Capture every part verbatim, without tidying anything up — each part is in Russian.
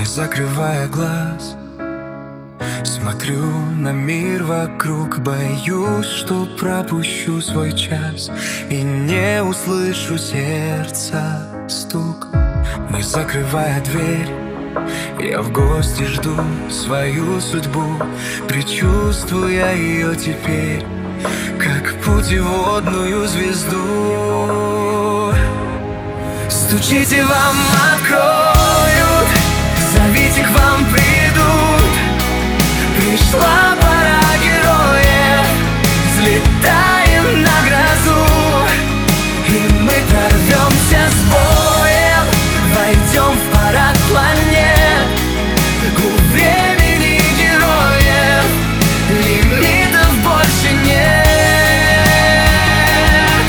закрывая глаз, смотрю на мир вокруг, боюсь, что пропущу свой час и не услышу сердца стук. Не закрывая дверь, я в гости жду свою судьбу, предчувствуя ее теперь, как путеводную звезду. Стучите, вам откроют, зовите, к вам придут. Пришла пора героев, взлетаем на грозу, и мы прорвемся с боем, войдем в парад планет. У времени героев лимитов больше нет.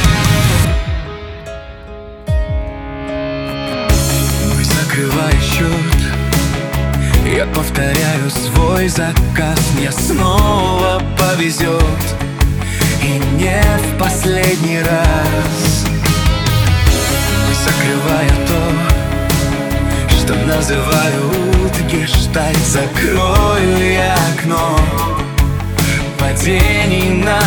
Мы закрываем счет, я повторяю свой заказ. Мне снова повезет, и не в последний раз. Закрывая то, что называют гештальт, закрою я окно падений на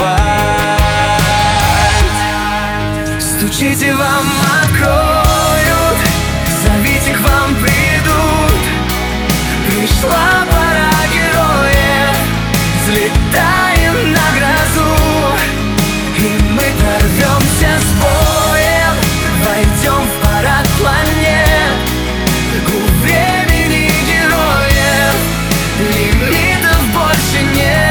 асфальт. Стучите, вам откроют, зовите, к вам придут. Пришла пора героев, взлетаем на грозу, и мы прорвемся с боем, войдем в парад планет. У времени героев лимитов больше нет.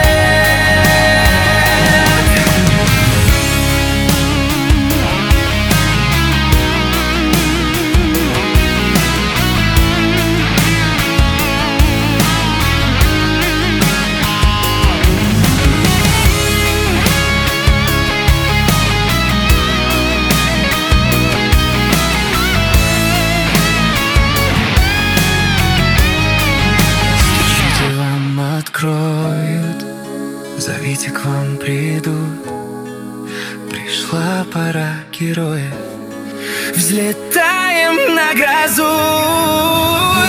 Откроют, зовите, к вам придут. Пришла пора героев, взлетаем на грозу.